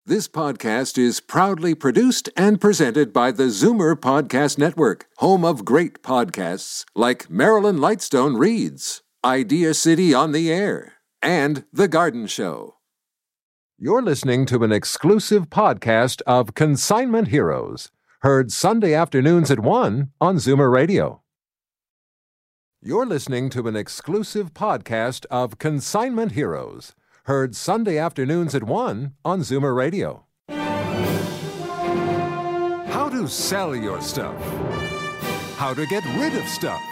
This podcast is proudly produced and presented by the Zoomer Podcast Network, home of great podcasts like Marilyn Lightstone Reads, Idea City on the Air, and The Garden Show. You're listening to an exclusive podcast of Consignment Heroes, heard Sunday afternoons at 1 on Zoomer Radio. You're listening to an exclusive podcast of Consignment Heroes, heard Sunday afternoons at 1 on Zoomer Radio. How to sell your stuff. How to get rid of stuff.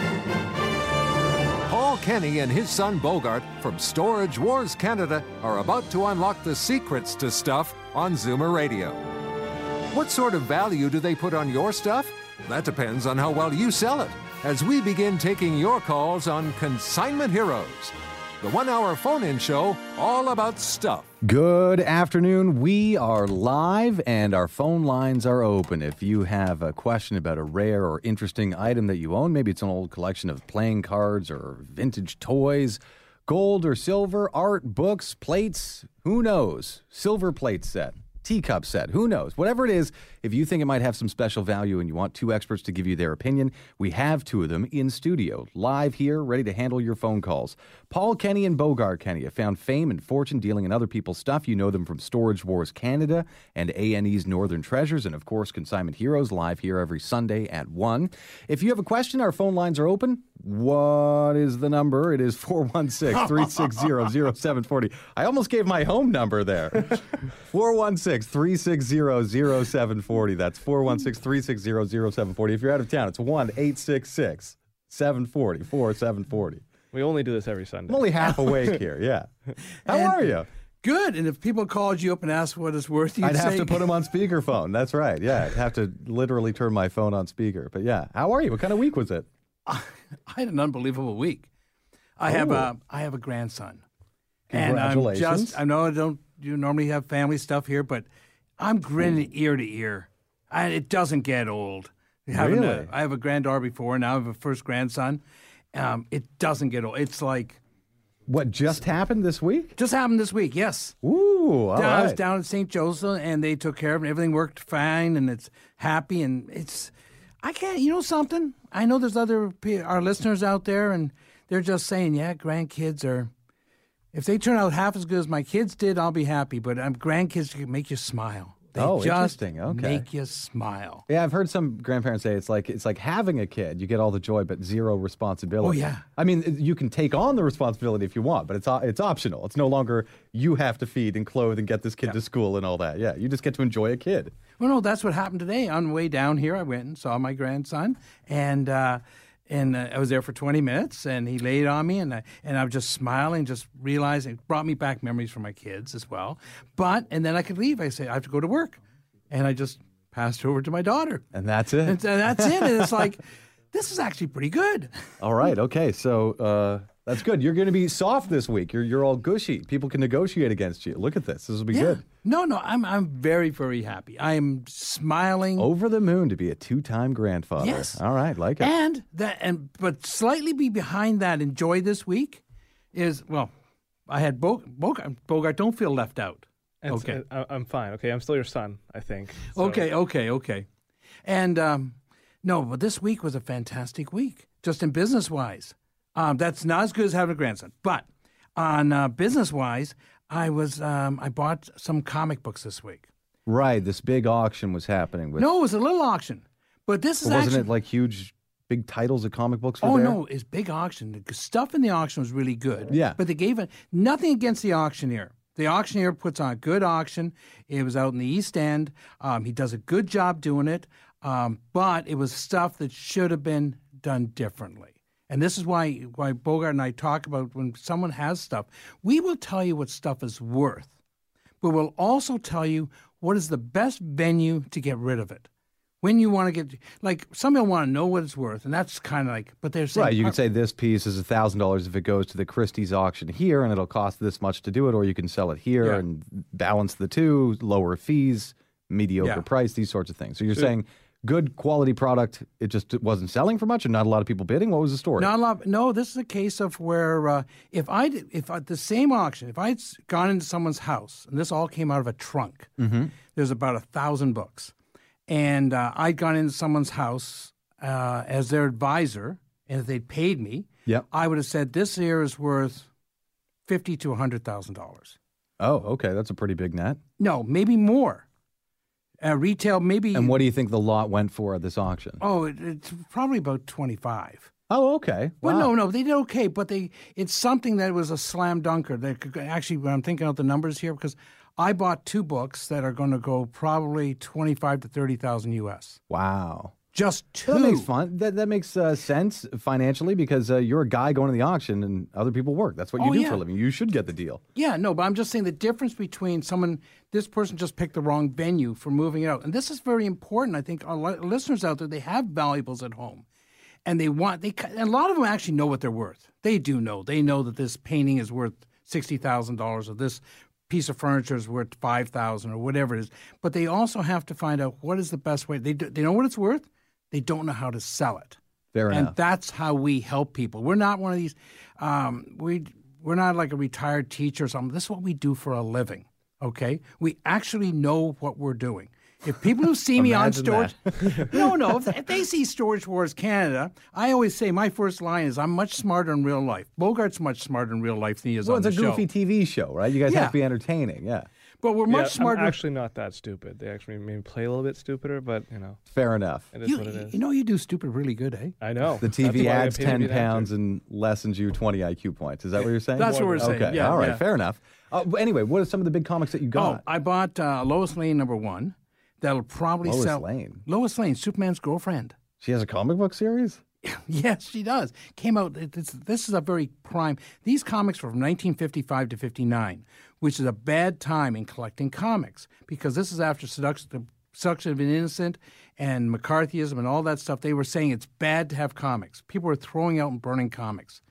Paul Kenny and his son Bogart from Storage Wars Canada are about to unlock the secrets to stuff on Zoomer Radio. What sort of value do they put on your stuff? That depends on how well you sell it, as we begin taking your calls on Consignment Heroes, the 1-hour phone-in show all about stuff. Good afternoon. We are live and our phone lines are open. If you have a question about a rare or interesting item that you own, maybe it's an old collection of playing cards or vintage toys, gold or silver, art, books, plates, who knows? Silver plate set, teacup set, who knows? Whatever it is, if you think it might have some special value and you want two experts to give you their opinion, we have two of them in studio, live here, ready to handle your phone calls. Paul Kenny and Bogart Kenny have found fame and fortune dealing in other people's stuff. You know them from Storage Wars Canada and A&E's Northern Treasures, and of course, Consignment Heroes, live here every Sunday at 1. If you have a question, our phone lines are open. What is the number? It is 416-360-0740. I almost gave my home number there. 416-360-0740. That's 416-360-0740. If you're out of town, it's 1-866-740-4740. We only do this every Sunday. I'm only half awake here, yeah. How are you? Good. And if people called you up and asked what it's worth, I'd have to put them on speakerphone. That's right, yeah. I'd have to literally turn my phone on speaker. But yeah, how are you? What kind of week was it? I had an unbelievable week. I have a grandson. Congratulations. And I know you normally have family stuff here, but I'm grinning ear to ear. It doesn't get old. Really? I have a granddaughter before, now I have a first grandson. It doesn't get old. It's like... What, just happened this week? Just happened this week, yes. Ooh, all right. I was down at St. Joseph, and they took care of it. Everything worked fine, and it's happy, and it's... I can't... You know something? I know there's our listeners out there, and they're just saying, yeah, grandkids are... If they turn out half as good as my kids did, I'll be happy. But grandkids can make you smile. They just interesting. Okay. make you smile. Yeah, I've heard some grandparents say it's like having a kid. You get all the joy, but zero responsibility. Oh, yeah. I mean, you can take on the responsibility if you want, but it's optional. It's no longer you have to feed and clothe and get this kid to school and all that. Yeah, you just get to enjoy a kid. Well, no, that's what happened today. On the way down here, I went and saw my grandson, and I was there for 20 minutes, and he laid on me, and I was just smiling, just realizing it brought me back memories for my kids as well. And then I could leave. I say I have to go to work, and I just passed over to my daughter, and that's it. And that's it. And it's like, this is actually pretty good. All right. Okay. So that's good. You're going to be soft this week. You're all gushy. People can negotiate against you. Look at this. This will be good. No, I'm very, very happy. I am smiling. Over the moon to be a 2-time grandfather. Yes. All right, like it. But slightly behind that enjoy this week is, well, I had Bogart, don't feel left out. Okay. I'm fine. Okay, I'm still your son, I think. So. Okay. And, no, but this week was a fantastic week, just in business-wise. That's not as good as having a grandson. But on business-wise, I bought some comic books this week. Right, this big auction was happening. No, it was a little auction. But this is wasn't it like huge, big titles of comic books were there? No, it's big auction. The stuff in the auction was really good. Yeah. But they gave it, nothing against the auctioneer. The auctioneer puts on a good auction. It was out in the East End. He does a good job doing it. But it was stuff that should have been done differently. And this is why Bogart and I talk about when someone has stuff, we will tell you what stuff is worth, but we'll also tell you what is the best venue to get rid of it. When you want to get, like, some people want to know what it's worth, and that's kind of like, but they're saying... Right, you can say this piece is $1,000 if it goes to the Christie's auction here, and it'll cost this much to do it, or you can sell it here and balance the two, lower fees, mediocre price, these sorts of things. So you're saying good quality product, it just wasn't selling for much and not a lot of people bidding? What was the story? Not a lot. No, this is a case of where if the same auction, if I'd gone into someone's house, and this all came out of a trunk, there's about 1,000 books, and I'd gone into someone's house as their advisor, and if they'd paid me, I would have said this here is worth $50,000 to $100,000. Oh, okay. That's a pretty big net. No, maybe more. Retail, maybe. And what do you think the lot went for at this auction? Oh, it's probably about 25. Oh, okay. Wow. Well, no, they did okay, but it's something that was a slam dunker. Actually, when I'm thinking out the numbers here, because I bought 2 books that are going to go probably 25 to 30,000 US. Wow. Just 2. That makes fun. That makes sense financially because you're a guy going to the auction and other people work. That's what you do for a living. You should get the deal. Yeah, no, but I'm just saying the difference between this person just picked the wrong venue for moving out. And this is very important. I think our listeners out there, they have valuables at home. And a lot of them actually know what they're worth. They do know. They know that this painting is worth $60,000 or this piece of furniture is worth $5,000 or whatever it is. But they also have to find out what is the best way. They know what it's worth. They don't know how to sell it. Fair enough. And that's how we help people. We're not one of these, we're not like a retired teacher or something. This is what we do for a living, okay? We actually know what we're doing. If people who see me on Storage... No, if they see Storage Wars Canada, I always say my first line is, I'm much smarter in real life. Bogart's much smarter in real life than he is on the show. Well, it's a goofy TV show, right? You guys have to be entertaining, yeah. But we're much smarter. I'm actually not that stupid. They actually maybe play a little bit stupider, but, Fair enough. It is what it is. You do stupid really good, eh? I know. The TV adds 10 pounds and lessens you 20 IQ points. Is that what you're saying? That's what we're saying. Okay, yeah, all right, yeah. fair enough. Anyway, what are some of the big comics that you got? Oh, I bought Lois Lane #1. That'll probably sell. Lois Lane, Superman's girlfriend. She has a comic book series? Yes, she does. Came out. This is a very prime. These comics were from 1955 to 59, which is a bad time in collecting comics because this is after the seduction of an innocent and McCarthyism and all that stuff. They were saying it's bad to have comics. People were throwing out and burning comics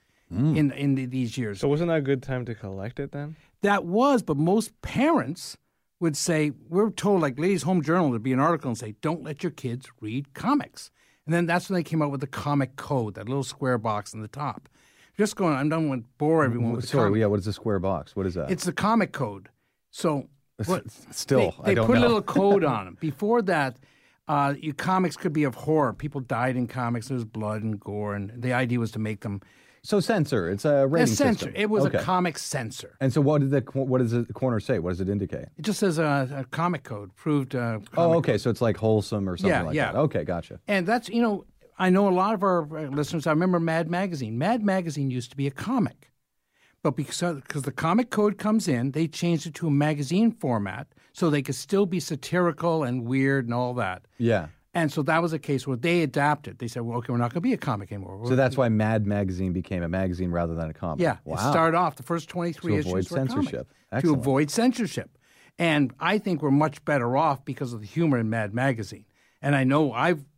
in these years. So wasn't that a good time to collect it then? That was, but most parents would say, we're told, like Ladies' Home Journal, there'd be an article and say, don't let your kids read comics. And then that's when they came out with the comic code, that little square box on the top. Just going, I don't want to bore everyone with what is the square box? What is that? It's the comic code. So still, they I don't put know. a little code on them. Before that, your comics could be of horror. People died in comics. There was blood and gore, and the idea was to make them... So censor. It's a rating system. It was a comic censor. And so what does the corner say? What does it indicate? It just says a comic code, proved comic code. So it's like wholesome or something like that. Okay, gotcha. And that's, I know a lot of our listeners, I remember Mad Magazine. Mad Magazine used to be a comic. But because the comic code comes in, they changed it to a magazine format so they could still be satirical and weird and all that. Yeah. And so that was a case where they adapted. They said, well, okay, we're not going to be a comic anymore. So that's why Mad Magazine became a magazine rather than a comic. Yeah. Wow. It started off, the first 23 issues were censorship. Comic, to avoid censorship. And I think we're much better off because of the humor in Mad Magazine. And I know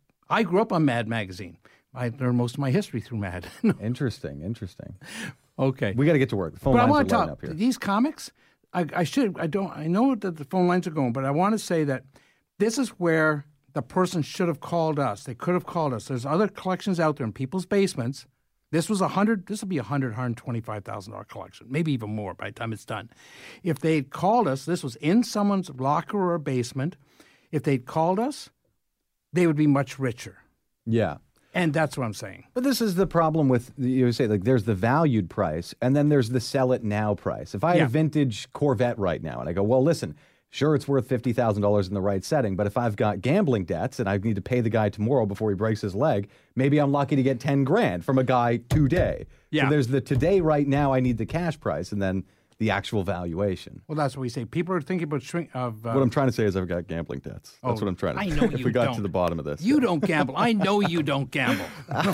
I grew up on Mad Magazine. I learned most of my history through Mad. Interesting. Okay. We got to get to work. The phone lines are lighting up here. These comics, I know that the phone lines are going, but I want to say that this is where the person should have called us. They could have called us. There's other collections out there in people's basements. This will be a $125,000 collection, maybe even more by the time it's done. If they'd called us, this was in someone's locker or basement. If they'd called us, they would be much richer. Yeah. And that's what I'm saying. But this is the problem with, there's the valued price, and then there's the sell it now price. If I had a vintage Corvette right now, and I go, well, listen, sure, it's worth $50,000 in the right setting, but if I've got gambling debts and I need to pay the guy tomorrow before he breaks his leg, maybe I'm lucky to get $10,000 from a guy today. Yeah. So there's the today, right now, I need the cash price, and then the actual valuation. Well, that's what we say. People are thinking about what I'm trying to say is I've got gambling debts. That's what I'm trying to say. I know you If we got to the bottom of this. You don't gamble. I know you don't gamble.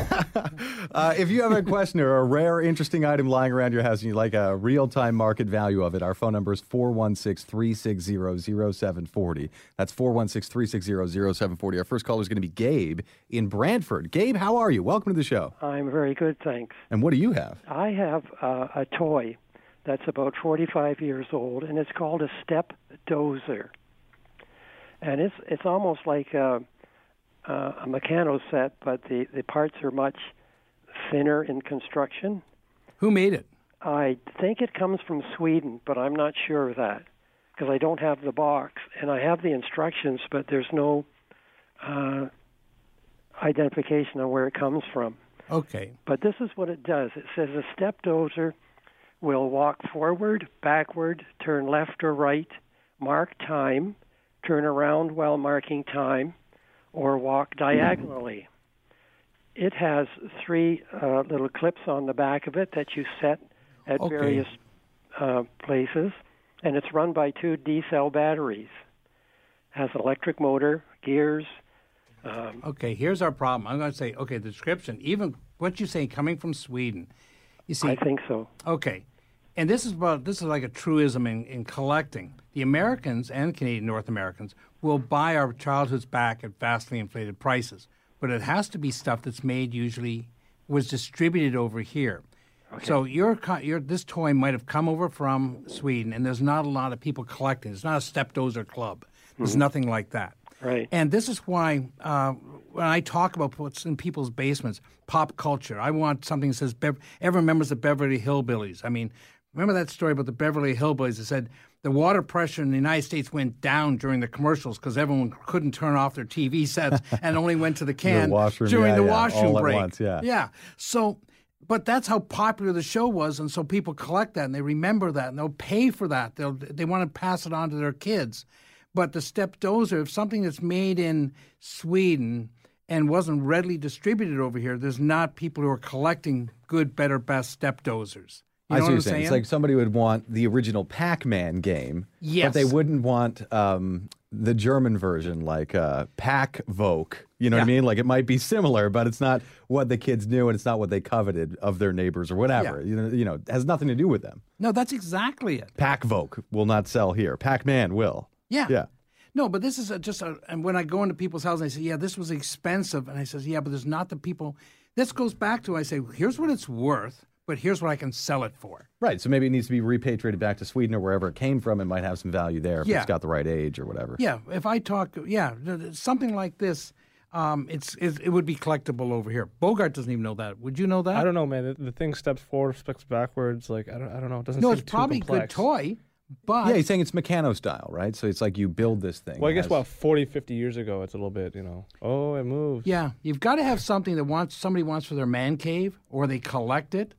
If you have a question or a rare, interesting item lying around your house and you'd like a real-time market value of it, our phone number is 416-360-0740. That's 416-360-0740. Our first caller is going to be Gabe in Brantford. Gabe, how are you? Welcome to the show. I'm very good, thanks. And what do you have? I have a toy that's about 45 years old, and it's called a step dozer. And it's almost like a a Meccano set, but the parts are much thinner in construction. Who made it? I think it comes from Sweden, but I'm not sure of that because I don't have the box. And I have the instructions, but there's no identification on where it comes from. Okay. But this is what it does. It says a step dozer will walk forward, backward, turn left or right, mark time, turn around while marking time, or walk diagonally. It has 3 little clips on the back of it that you set at various places, and it's run by 2 D-cell batteries. Has an electric motor, gears. Okay, here's our problem. I'm going to say, the description, even what you say coming from Sweden. You see, I think so. Okay. And this is like a truism in collecting. The Americans and Canadian North Americans will buy our childhoods back at vastly inflated prices. But it has to be stuff that's made was distributed over here. Okay. So this toy might have come over from Sweden, and there's not a lot of people collecting. It's not a step dozer club. There's nothing like that. Right. And this is why when I talk about what's in people's basements, pop culture, I want something that says, everyone remembers the Beverly Hillbillies. I mean, remember that story about the Beverly Hillbillies that said the water pressure in the United States went down during the commercials because everyone couldn't turn off their TV sets and only went to the can during the washroom all break. At once, yeah. So, but that's how popular the show was, and so people collect that and they remember that and they'll pay for that. They want to pass it on to their kids. But the step dozer, if something that's made in Sweden and wasn't readily distributed over here, there's not people who are collecting good, better, best step dozers. You know what I'm saying? It's like somebody would want the original Pac-Man game, yes, but they wouldn't want the German version, like Pac-Voke. You know what I mean? Like it might be similar, but it's not what the kids knew, and it's not what they coveted of their neighbors or whatever. Yeah. You know, it has nothing to do with them. No, that's exactly it. Pac-Voke will not sell here. Pac-Man will. Yeah. No, but this is and when I go into people's houses, I say, yeah, this was expensive. And I says, yeah, but there's not the people. This goes back to, I say, here's what it's worth, but here's what I can sell it for. Right. So maybe it needs to be repatriated back to Sweden or wherever it came from. It might have some value there if it's got the right age or whatever. Yeah. If I talk, something like this, it would be collectible over here. Bogart doesn't even know that. Would you know that? I don't know, man. The thing steps forward, steps backwards. Like I don't know. It doesn't. No, seem it's probably a too good toy. But yeah, he's saying it's Meccano style, right? So it's like you build this thing. Well, I guess 40, 50 years ago, it's a little bit, oh, it moves. Yeah, you've got to have something that somebody wants for their man cave, or they collect it.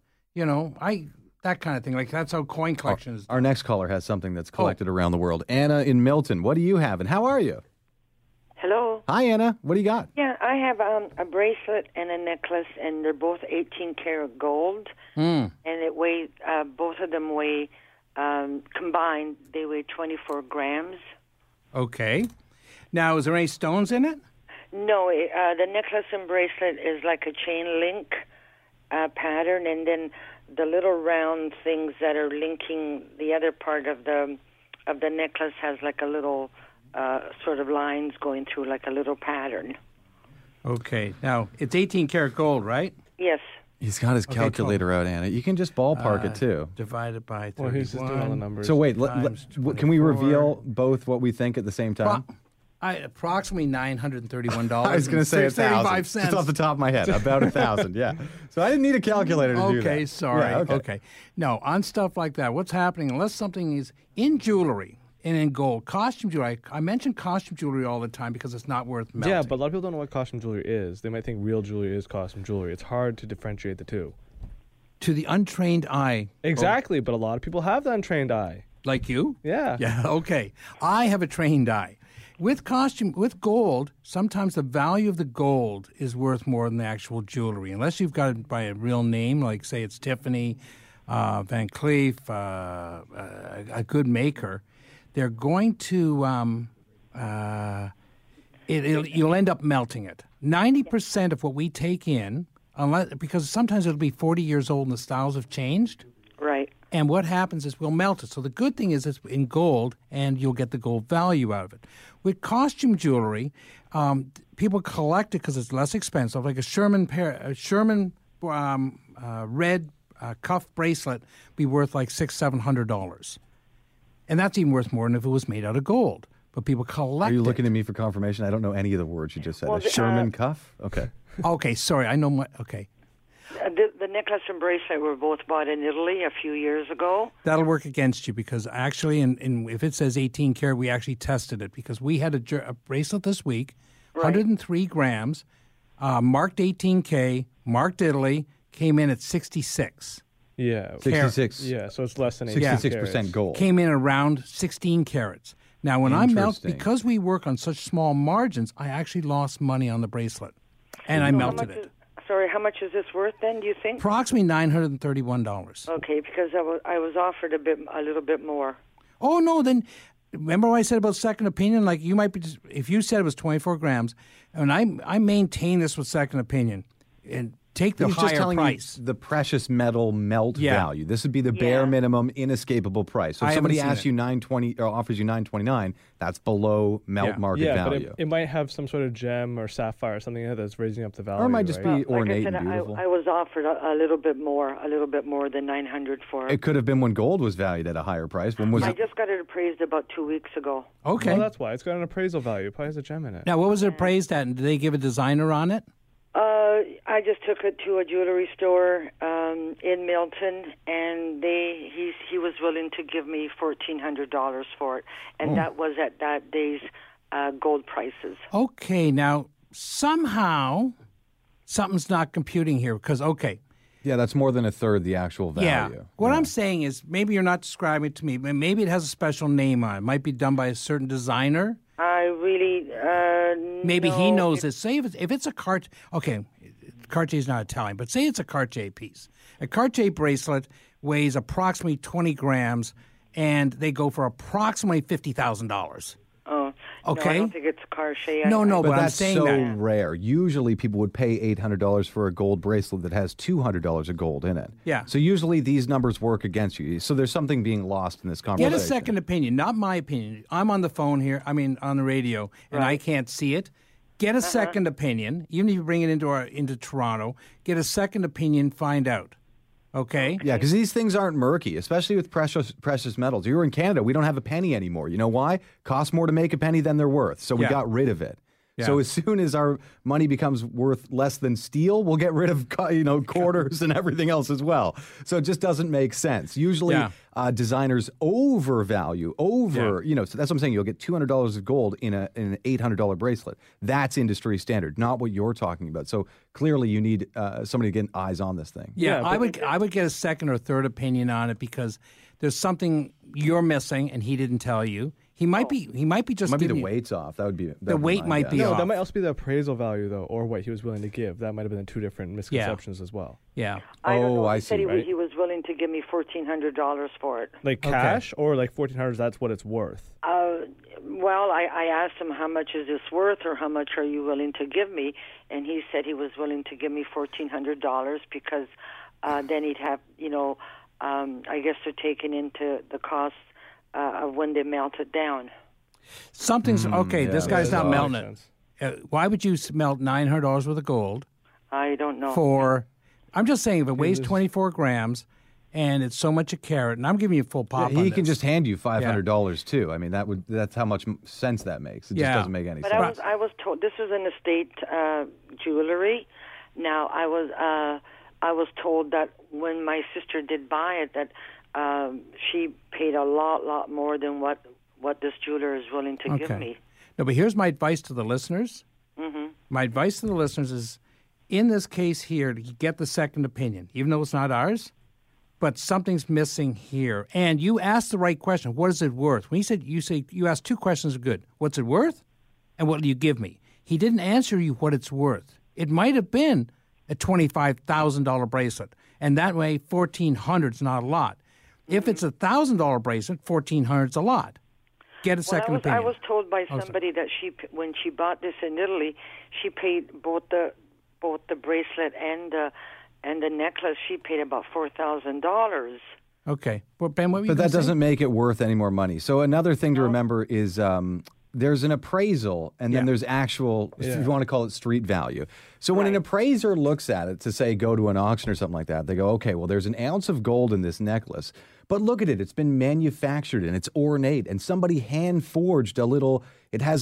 That kind of thing. Like that's how coin collection is done. Our next caller has something that's collected around the world. Anna in Milton, what do you have, and how are you? Hello. Hi, Anna. What do you got? Yeah, I have a bracelet and a necklace, and they're both 18-karat gold, and both of them weigh. Combined, they weigh 24 grams. Okay. Now, is there any stones in it? No, the necklace and bracelet is like a chain link pattern, and then the little round things that are linking the other part of the necklace has like a little sort of lines going through, like a little pattern. Okay. Now, it's 18-karat gold, right? Yes. He's got his calculator out, Anna. You can just ballpark it, too. Divided by 31. Well, he's just doing all the numbers. So wait, can we reveal both what we think at the same time? Approximately $931. I was going to say 1,000. Just off the top of my head, about 1,000, yeah. So I didn't need a calculator to do that. Okay, sorry. Yeah, okay. No, on stuff like that, what's happening, unless something is in jewelry and in gold, costume jewelry, I mention costume jewelry all the time because it's not worth melting. Yeah, but a lot of people don't know what costume jewelry is. They might think real jewelry is costume jewelry. It's hard to differentiate the two. To the untrained eye. Exactly, but a lot of people have the untrained eye. Like you? Yeah. Yeah, okay. I have a trained eye. With gold, sometimes the value of the gold is worth more than the actual jewelry, unless you've got it by a real name, like say it's Tiffany, Van Cleef, a good maker. They're going to you'll end up melting it. 90% of what we take in, because sometimes it'll be 40 years old and the styles have changed. Right. And what happens is we'll melt it. So the good thing is it's in gold, and you'll get the gold value out of it. With costume jewelry, people collect it because it's less expensive. Like a Sherman red cuff bracelet be worth like $600-700, and that's even worth more than if it was made out of gold. but people collect Are you it. looking at me for confirmation? I don't know any of the words you just said. Well, A Sherman cuff? Okay. Okay, sorry, I know what. Okay, The necklace and bracelet were both bought in Italy a few years ago. that'll work against you because actually, if it says 18 karat, we actually tested it because we had a bracelet this week, 103 grams, marked 18K, marked Italy, came in at 66. Yeah. 66. Yeah, so it's less than 66% gold. Came in around 16 carats. Now, when I melt, Interesting. because we work on such small margins, I actually lost money on the bracelet, and I melted it. How much is this worth then, do you think? Approximately $931. Okay, because I was offered a little bit more. Oh no! Then remember what I said about second opinion? Like you might be, if you said it was 24 grams, and I maintain this with second opinion, and take the He's higher just telling price. you the precious metal melt Yeah. value. This would be the bare minimum inescapable price. So I if haven't somebody seen asks it. you 920 or offers you 929, that's below melt market Yeah, but value. it might have some sort of gem or sapphire or something that's raising up the value. Or it might just right? be ornate like I said, and beautiful. I was offered a little bit more than 900 for it. It could have been when gold was valued at a higher price. When was I it? just got it appraised about 2 weeks ago. Okay. Well, that's why. It's got an appraisal value. It probably has a gem in it. Now, what was it appraised at? And did they give a designer on it? I just took it to a jewelry store in Milton, and he was willing to give me $1,400 for it, and that was at that day's gold prices. Okay. Now, somehow, something's not computing here because Yeah, that's more than a third the actual value. Yeah. What I'm saying is maybe you're not describing it to me, but maybe it has a special name on it. It might be done by a certain designer. I really Maybe he no, knows this. Say if it's a Cartier, okay, Cartier's not Italian, but say it's a Cartier piece. A Cartier bracelet weighs approximately 20 grams, and they go for approximately $50,000. Oh, Okay. No, I don't think it's Cartier. No, But but I'm that's saying so that. rare. Usually people would pay $800 for a gold bracelet that has $200 of gold in it. Yeah. So usually these numbers work against you. So there's something being lost in this conversation. Get a second opinion, not my opinion. I'm on the phone here, on the radio, and I can't see it. Get a second opinion, even if you bring it into Toronto. Get a second opinion, find out. Okay? Yeah, because these things aren't murky, especially with precious metals. You're in Canada, we don't have a penny anymore. You know why? Costs more to make a penny than they're worth. So we Yeah. got rid of it. Yeah. So as soon as our money becomes worth less than steel, we'll get rid of quarters and everything else as well. So it just doesn't make sense. Usually designers overvalue, so that's what I'm saying. You'll get $200 of gold in an $800 bracelet. That's industry standard, not what you're talking about. So clearly you need somebody to get eyes on this thing. Yeah, Yeah, I would get a second or third opinion on it because there's something you're missing and he didn't tell you. He might be just Might be the giving you- weight's off. That would be weight my might guess. be No, off. that might also be the appraisal value, though, or what he was willing to give. That might have been two different misconceptions as well. Yeah. I don't know. I He said see, he was willing to give me $1,400 for it. Like cash or like $1,400, that's what it's worth. Well, I asked him how much is this worth, or how much are you willing to give me, and he said he was willing to give me $1,400 because then he'd have, I guess they're taking into the cost of when they melt it down. Something's okay. This guy's not that melting makes it. Why would you melt $900 worth of gold I don't know. for? I'm just saying, if it weighs 24 grams and it's so much a carat, and I'm giving you full pop. He on can this. just hand you $500 too. I mean, that's how much sense that makes. It just doesn't make any But sense. I was told this was an estate jewelry. Now I was told that when my sister did buy it, that she paid a lot more than what this jeweler is willing to give me. No, but here's my advice to the listeners. Mm-hmm. My advice to the listeners is, in this case here, to get the second opinion, even though it's not ours, but something's missing here. And you asked the right question. What is it worth? When you asked two questions are good. What's it worth? And what will you give me? He didn't answer you what it's worth. It might have been a $25,000 bracelet, and that way $1,400 is not a lot. If it's a $1,000 bracelet, $1,400 is a lot. Get a second opinion. I was told by somebody that when she bought this in Italy, she paid both the bracelet and the necklace. She paid about $4,000. Okay. Well, Ben, what were you But gonna that say? doesn't make it worth any more money. So another thing to remember is there's an appraisal and then there's actual, if you want to call it street value. So when an appraiser looks at it to say go to an auction or something like that, they go, okay, well, there's an ounce of gold in this necklace, But look at it. It's been manufactured and it's ornate, and somebody hand forged a little. It has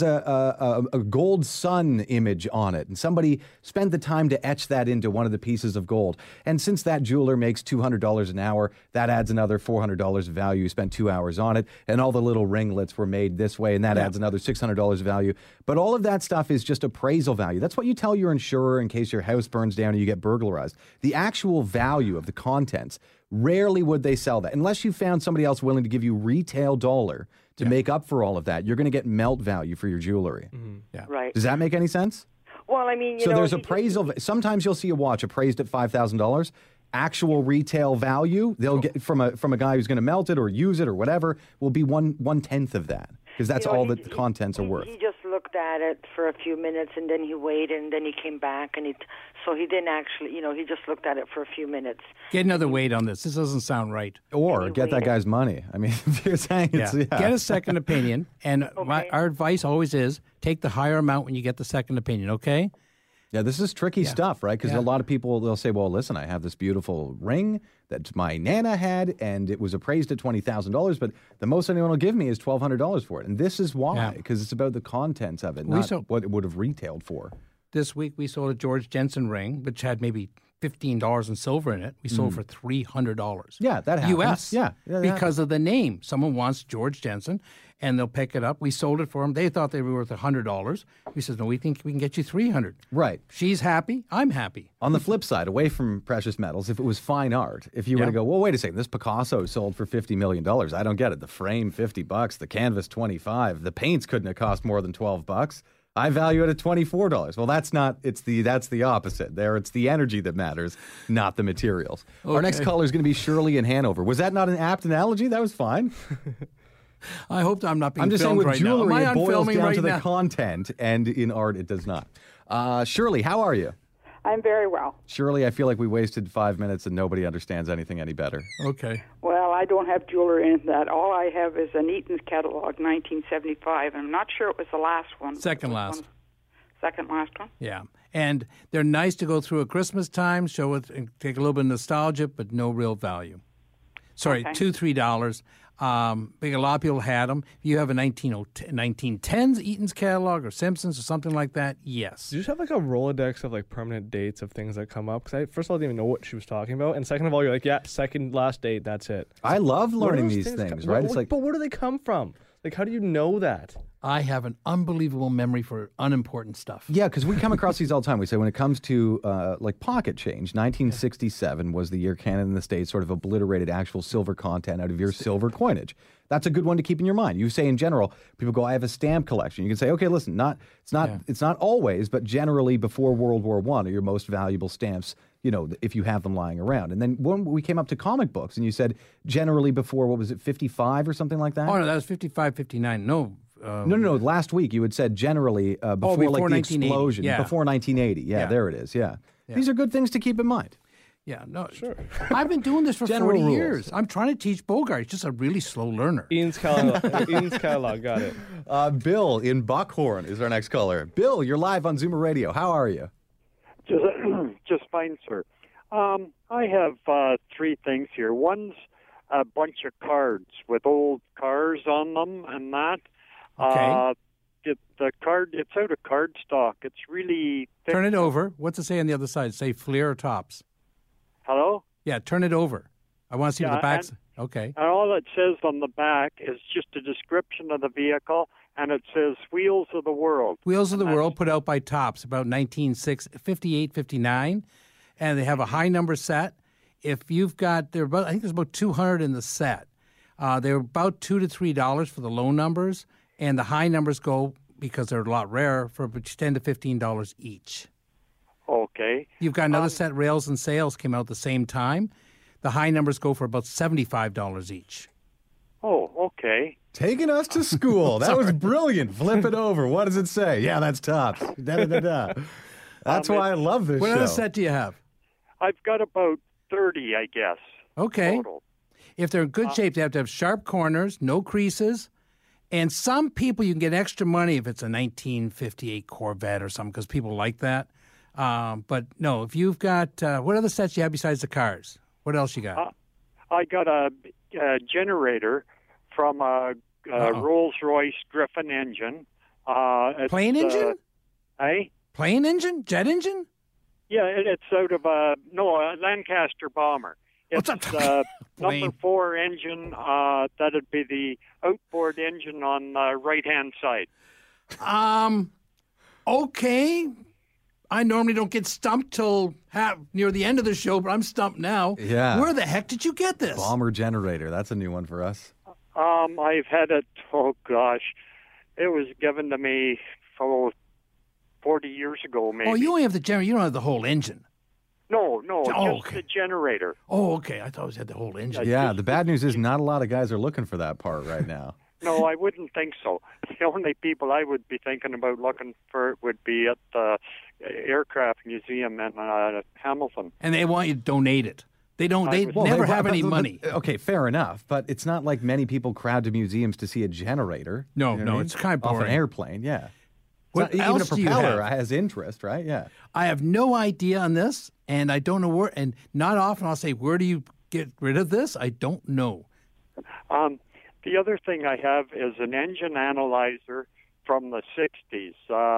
a gold sun image on it, and somebody spent the time to etch that into one of the pieces of gold. And since that jeweler makes $200 an hour, that adds another $400 of value. You spent 2 hours on it, and all the little ringlets were made this way, and that adds another $600 value. But all of that stuff is just appraisal value. That's what you tell your insurer in case your house burns down or you get burglarized. The actual value of the contents, rarely would they sell that unless you found somebody else willing to give you retail dollar to make up for all of that. You're going to get melt value for your jewelry. Yeah. Right. Does that make any sense? Well, I mean, So there's appraisal. Sometimes you'll see a watch appraised at $5,000. Actual retail value they'll get from a guy who's going to melt it or use it or whatever will be one tenth of that, because that's all that the contents are worth. He just looked at it for a few minutes, and then he waited, and then he came back, and so he didn't actually, he just looked at it for a few minutes. Get another weight on this. This doesn't sound right. Or get that guy's money. I mean, if you're saying it's Get a second opinion, and our advice always is take the higher amount when you get the second opinion. Okay. Yeah, this is tricky stuff, right? Because a lot of people, they'll say, well, listen, I have this beautiful ring that my Nana had, and it was appraised at $20,000, but the most anyone will give me is $1,200 for it. And this is why, because it's about the contents of it, not what it would have retailed for. This week we sold a George Jensen ring, which had maybe $15 in silver in it. We sold for $300. Yeah, that happens. U.S. Yeah, because of the name. Someone wants George Jensen, and they'll pick it up. We sold it for them. They thought they were worth $100. We said, no, we think we can get you $300. Right. She's happy. I'm happy. On the flip side, away from precious metals, if it was fine art, if you were to go, well, wait a second, this Picasso sold for $50 million. I don't get it. The frame, $50. The canvas, $25. The paints couldn't have cost more than $12. I value it at $24. Well, that's the opposite. There, it's the energy that matters, not the materials. Okay. Our next caller is going to be Shirley in Hanover. Was that not an apt analogy? That was fine. I hope I'm not being I'm just saying filmed with right jewelry, now. it boils down to the now? content, and in art, it does not. Shirley, how are you? I'm very well. Shirley, I feel like we wasted 5 minutes and nobody understands anything any better. Okay. Well, I don't have jewelry in that. All I have is an Eaton's catalog, 1975. I'm not sure it was the last one. Second last. Second last one? Yeah. And they're nice to go through at Christmas time, show it, and take a little bit of nostalgia, but no real value. Sorry, Okay. $2-3. Because a lot of people had them. If you have a 1910s Eaton's catalog or Simpsons or something like that, yes. Do you just have like a Rolodex of like permanent dates of things that come up? Because I first of all didn't even know what she was talking about, and second of all, you're like, yeah, second last date, that's it. I love Where do learning those these things, come- right? But, It's like, but where do they come from? Like, how do you know that? I have an unbelievable memory for unimportant stuff. yeah, because we come across these all the time. We say when it comes to like pocket change, 1967 was the year Canada and the States sort of obliterated actual silver content out of your silver coinage. That's a good one to keep in your mind. You say in general, people go, I have a stamp collection. You can say, okay, listen, it's not always, but generally before World War I are your most valuable stamps, if you have them lying around. And then when we came up to comic books and you said generally before, what was it, 55 or something like that? Oh, no, that was 55, 59. No. No. Last week you had said generally before like the 1980. explosion, Yeah. before 1980. Yeah, there it is. Yeah. These are good things to keep in mind. Yeah, no. Sure. I've been doing this for General 40 rules. years. I'm trying to teach Bogart. He's just a really slow learner. Ian's catalog, got it. Bill in Buckhorn is our next caller. Bill, you're live on Zoomer Radio. How are you? Just fine, sir. I have three things here. One's a bunch of cards with old cars on them and that. Okay. The card, it's out of card stock. It's really thick. Turn it over. What's it say on the other side? Say Fleer or Tops? Hello? Yeah, turn it over. I want to see what the back's... Okay. And all it says on the back is just a description of the vehicle, and it says Wheels of the World. Wheels of the World put out by Tops about 1958, 59, and they have a high number set. If you've got, I think there's about 200 in the set. They're about $2 to $3 for the low numbers, and the high numbers go, because they're a lot rarer, for $10 to $15 each. Okay. You've got another set, Rails and Sales, came out at the same time. The high numbers go for about $75 each. Oh, okay. Taking us to school. That was brilliant. Flip it over. What does it say? Yeah, that's Tops. Da-da-da-da. That's why I love this What show. other set do you have? I've got about 30, I guess. Okay. Total. If they're in good shape, they have to have sharp corners, no creases. And some people, you can get extra money if it's a 1958 Corvette or something, because people like that. But no, if you've got, what other sets you have besides the cars? What else you got? I got generator from a Rolls-Royce Griffin engine. Plane engine? Plane engine? Jet engine? Yeah, it's out of a Lancaster bomber. It's number 4 engine. That'd be the outboard engine on the right-hand side. Okay. I normally don't get stumped till near the end of the show, but I'm stumped now. Yeah. Where the heck did you get this? Bomber generator. That's a new one for us. I've had it, it was given to me 40 years ago, maybe. Oh, you only have the generator. You don't have the whole engine. No, Oh, just okay. the generator. Oh, okay. I thought it had the whole engine. Yeah, the bad news is not a lot of guys are looking for that part right now. No, I wouldn't think so. The only people I would be thinking about looking for it would be at the Aircraft Museum in Hamilton. And they want you to donate it. They don't. They never have any money. Okay, fair enough. But it's not like many people crowd to museums to see a generator. No, You know what I mean? it's kind of Off boring. an airplane, yeah. What Even a else do you propeller have? has interest, right? Yeah. I have no idea on this, and I don't know where. And not often I'll say, "Where do you get rid of this?" I don't know. The other thing I have is an engine analyzer from the 60s,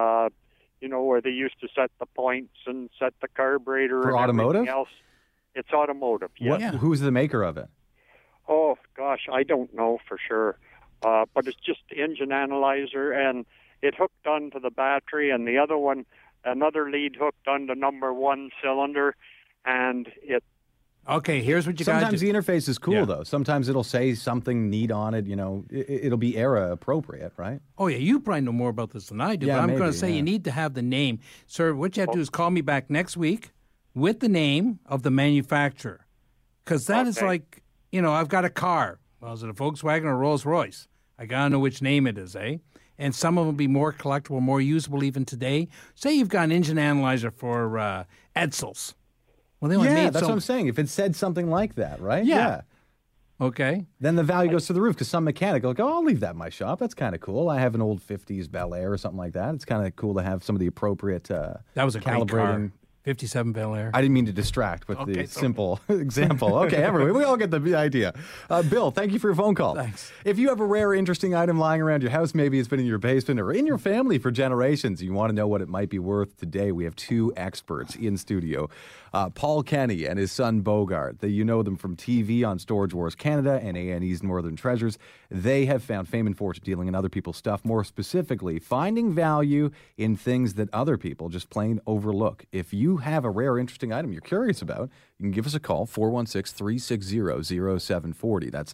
where they used to set the points and set the carburetor For and automotive? everything else. It's automotive, yes. Yeah. Who's the maker of it? Oh, gosh, I don't know for sure. But it's just engine analyzer, and it hooked onto the battery, and the other one, another lead hooked onto number 1 cylinder, and it. Okay, here's what you got to Sometimes do. the interface is cool, Yeah. though. Sometimes it'll say something neat on it. It'll be era appropriate, right? Oh, yeah, you probably know more about this than I do, Yeah, but I'm going maybe, to say yeah. you need to have the name. Sir, what you have to do is call me back next week with the name of the manufacturer. Because that is Okay. like, I've got a car. Well, is it a Volkswagen or a Rolls-Royce? I got to know which name it is, eh? And some of them will be more collectible, more usable even today. Say you've got an engine analyzer for Edsels. Well, they only Yeah, made that's so. what I'm saying. If it said something like that, right? Yeah. Okay. Then the value goes to the roof because some mechanic will go, I'll leave that in my shop. That's kind of cool. I have an old 50s Bel Air or something like that. It's kind of cool to have some of the appropriate That was a great car. calibrating. 57 Bel Air. I didn't mean to distract with Okay, the so- simple example. Okay, everybody, we all get the idea. Bill, thank you for your phone call. Thanks. If you have a rare, interesting item lying around your house, maybe it's been in your basement or in your family for generations, you want to know what it might be worth today, we have 2 experts in studio. Paul Kenny and his son Bogart. You know them from TV on Storage Wars Canada and A&E's Northern Treasures. They have found fame and fortune dealing in other people's stuff, more specifically, finding value in things that other people just plain overlook. If you have a rare, interesting item you're curious about, you can give us a call, 416-360-0740. That's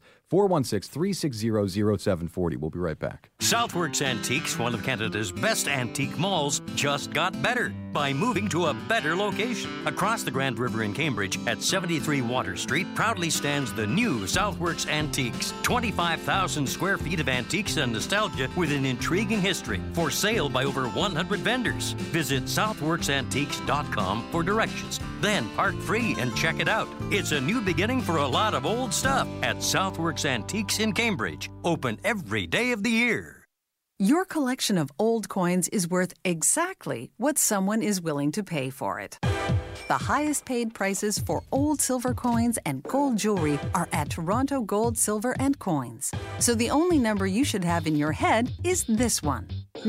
416-360-0740. We'll be right back. Southworks Antiques, one of Canada's best antique malls, just got better by moving to a better location. Across the Grand River in Cambridge at 73 Water Street proudly stands the new Southworks Antiques. 25,000 square feet of antiques and nostalgia with an intriguing history. For sale by over 100 vendors. Visit southworksantiques.com for directions. Then park free and check it out. It's a new beginning for a lot of old stuff at Southworks Antiques in Cambridge. Open every day of the year. Your collection of old coins is worth exactly what someone is willing to pay for it. The highest paid prices for old silver coins and gold jewelry are at Toronto Gold, Silver and Coins. So the only number you should have in your head is this one,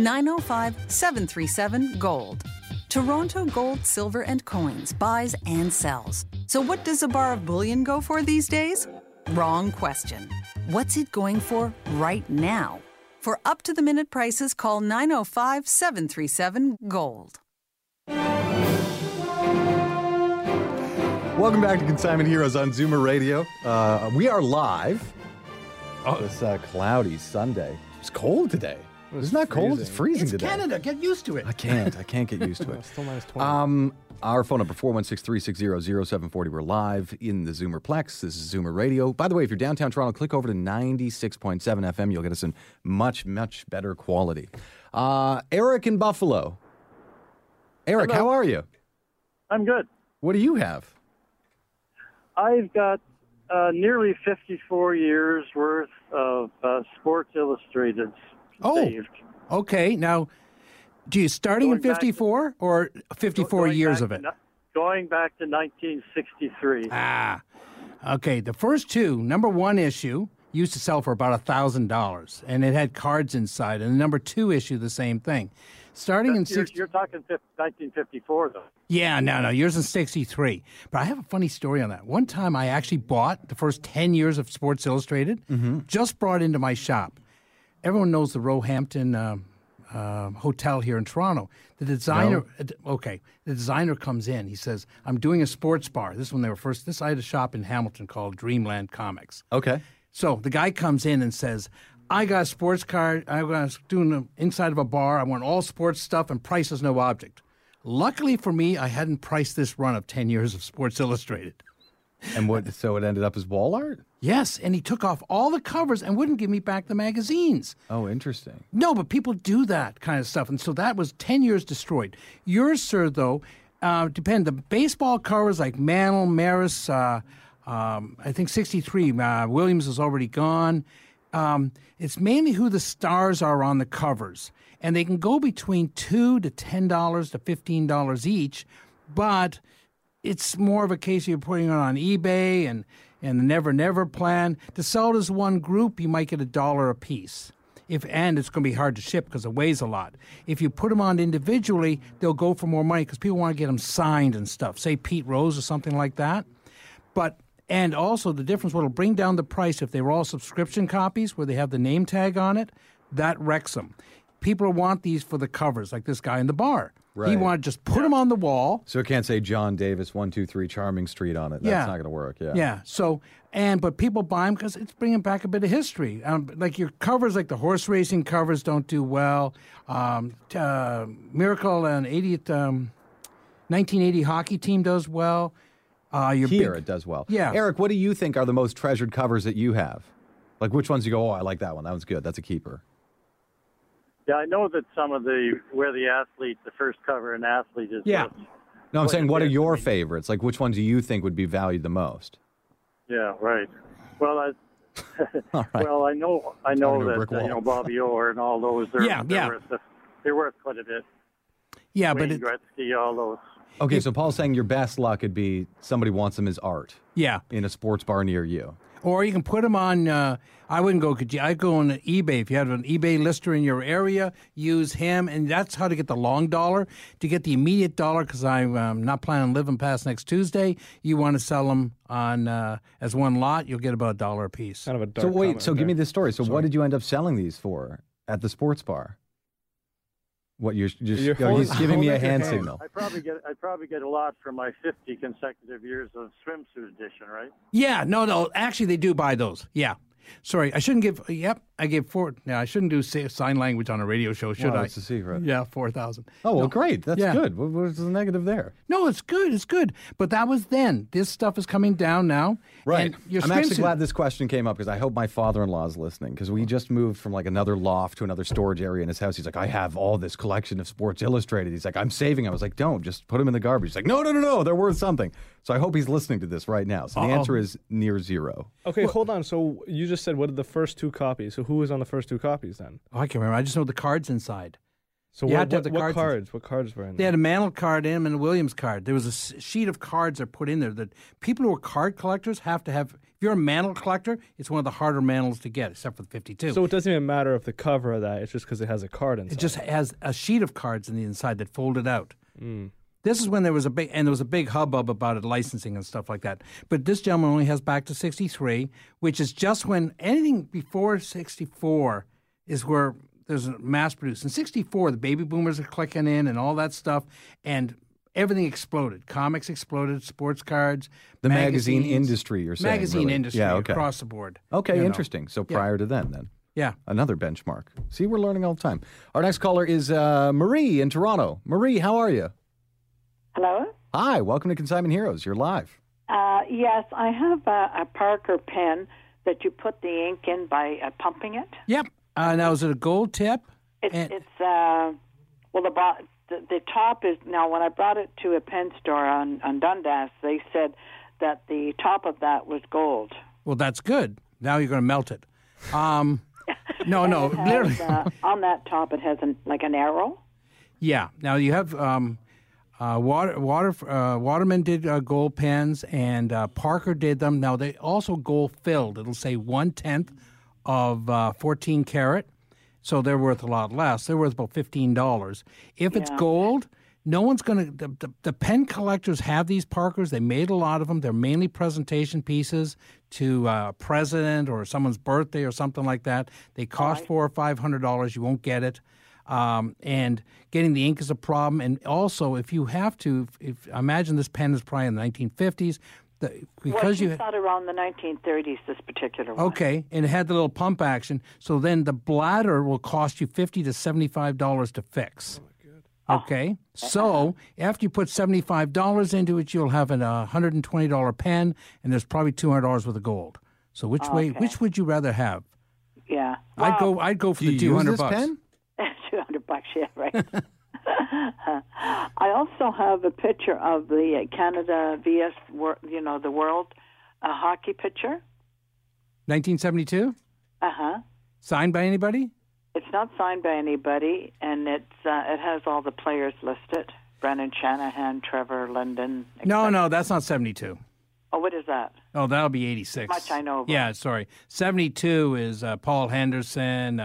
905-737-GOLD. Toronto Gold, Silver and Coins buys and sells. So what does a bar of bullion go for these days? Wrong question. What's it going for right now? For up-to-the-minute prices, call 905-737-GOLD. Welcome back to Consignment Heroes on Zoomer Radio. We are live. This cloudy Sunday. It's cold today. Isn't that cold? It's freezing It's today. Canada. Get used to it. I can't get used to it. Still minus 20. Our phone number, 416-360-0740. We're live in the Zoomerplex. This is Zoomer Radio. By the way, if you're downtown Toronto, click over to 96.7 FM. You'll get us in much, much better quality. Eric in Buffalo. Eric, Hello. how are you? I'm good. What do you have? I've got nearly 54 years worth of Sports Illustrated saved. Okay. Now, do you starting in Going back to- 54 or 54 Going years back of it? Going back to 1963. Ah, Okay, the first two, number one issue used to sell for about $1,000, and it had cards inside. And the number two issue, the same thing. Starting in you're talking 1954, though. Yeah, no, yours is 63. But I have a funny story on that. One time I actually bought the first 10 years of Sports Illustrated, just brought into my shop. Everyone knows the Roehampton hotel here in Toronto. The designer, the designer comes in. He says, "I'm doing a sports bar." This is when they were first. I had a shop in Hamilton called Dreamland Comics. Okay. So the guy comes in and says, "I got a sports card. I was doing the inside of a bar. I want all sports stuff, and price is no object." Luckily for me, I hadn't priced this run of 10 years of Sports Illustrated. And so it ended up as wall art? Yes, and he took off all the covers and wouldn't give me back the magazines. Oh, interesting. No, but people do that kind of stuff, and so that was 10 years destroyed. Yours, sir, though, depend. The baseball covers like Mantle, Maris, I think 63, Williams is already gone. It's mainly who the stars are on the covers, and they can go between $2 to $10 to $15 each, but it's more of a case you're putting it on eBay and the Never Never plan. To sell it as one group, you might get $1 a piece. And it's going to be hard to ship because it weighs a lot. If you put them on individually, they'll go for more money because people want to get them signed and stuff. Say Pete Rose or something like that. And also the difference, what will bring down the price if they were all subscription copies where they have the name tag on it, that wrecks them. People want these for the covers, like this guy in the bar. Right. He wanted to just put them on the wall. So it can't say John Davis 123 Charming Street on it. That's not going to work. Yeah. Yeah. So but people buy them because it's bringing back a bit of history. Like your covers, like the horse racing covers, don't do well. Miracle and 1980 hockey team does well. It does well. Yeah. Eric, what do you think are the most treasured covers that you have? Like which ones you go, oh, I like that one. That one's good. That's a keeper. Yeah, I know that some of the first cover in Athlete is. Yeah. No, I'm saying, what are your favorites? Like, which one do you think would be valued the most? Yeah, right. Well, All right. well, I know that Bobby Orr and all those. They're worth quite a bit. Yeah, Wayne Gretzky, all those. Okay, so Paul's saying your best luck would be somebody wants them as art. Yeah. In a sports bar near you. Or you can put them on, I wouldn't go, I'd go on eBay. If you have an eBay lister in your area, use him. And that's how to get the long dollar. To get the immediate dollar, because I'm not planning on living past next Tuesday, you want to sell them on as one lot, you'll get about $1 a piece. Kind of a dark give me this story. So what did you end up selling these for at the sports bar? What he's giving me a hand signal. I probably get a lot for my 50 consecutive years of swimsuit edition, right? Yeah, no. Actually, they do buy those. Yeah. Sorry, I shouldn't give. Yep, I gave 4. Now I shouldn't do sign language on a radio show, should I? That's the secret. Yeah, 4,000. Oh well, great. That's good. What's the negative there? No, it's good. It's good. But that was then. This stuff is coming down now. Right. I'm actually glad this question came up because I hope my father-in-law is listening because we just moved from like another loft to another storage area in his house. He's like, I have all this collection of Sports Illustrated. He's like, I'm saving. I was like, don't, just put them in the garbage. He's like, no, they're worth something. So I hope he's listening to this right now. So the answer is near zero. Okay, hold on. So you just said what are the first 2 copies? So who was on the first 2 copies then? Oh, I can't remember. I just know the cards inside. So what cards? What cards were in there? They had a Mantle card in them and a Williams card. There was a sheet of cards that put in there that people who are card collectors have to have. If you're a Mantle collector, it's one of the harder Mantles to get, except for the 52. So it doesn't even matter if the cover of that. It's just because it has a card inside. It just has a sheet of cards on the inside that folded out. Mm. This is when there was a big hubbub about it, licensing and stuff like that. But this gentleman only has back to 63, which is just when anything before 64 is where there's a mass produced. In 64, the baby boomers are clicking in and all that stuff, and everything exploded. Comics exploded, sports cards, the magazine industry, you're saying. Magazine industry across the board. Okay, interesting. So prior to then. Yeah. Another benchmark. See, we're learning all the time. Our next caller is Marie in Toronto. Marie, how are you? Hello? Hi, welcome to Consignment Heroes. You're live. Yes, I have a Parker pen that you put the ink in by pumping it. Yep. Now, is it a gold tip? The top is, now when I brought it to a pen store on Dundas, they said that the top of that was gold. Well, that's good. Now you're going to melt it. No, literally. On that top it has an arrow. Yeah. Now you have... Waterman did gold pens, and Parker did them. Now, they also gold-filled. It'll say 1/10 of 14 karat, so they're worth a lot less. They're worth about $15. If it's gold, no one's going to... The pen collectors have these Parkers. They made a lot of them. They're mainly presentation pieces to a president or someone's birthday or something like that. They cost $400 or $500. You won't get it. And getting the ink is a problem. And also, if you have to... imagine this pen is probably in the 1950s. Because you thought around the 1930s, this particular one. Okay, and it had the little pump action. So then the bladder will cost you $50 to $75 to fix. Okay, so after you put $75 into it, you'll have a $120 pen, and there's probably $200 worth of gold. So which would you rather have? Yeah, well, I'd go for the $200 pen. $200, yeah, right. I also have a picture of the Canada vs. the World hockey picture. 1972. Signed by anybody? It's not signed by anybody, and it has all the players listed. Brennan Shanahan, Trevor Linden. No, that's not 72. Oh, what is that? Oh, that'll be 86. Much I know about. Yeah, sorry. 72 is Paul Henderson.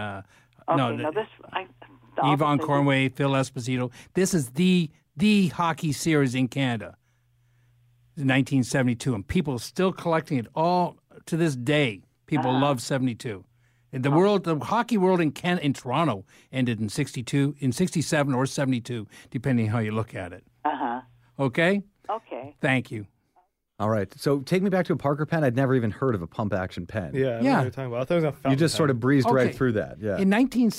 Yvonne Cornway, Phil Esposito. This is the hockey series in Canada, 1972, and people are still collecting it all to this day. People love 72. The hockey world in Toronto ended in 62, in 67 or 72, depending how you look at it. Okay? Okay. Thank you. All right. So take me back to a Parker pen. I'd never even heard of a pump action pen. Yeah. I know what you're talking about. I thought it was a fountain You just pen. sort of breezed right through that. Yeah. In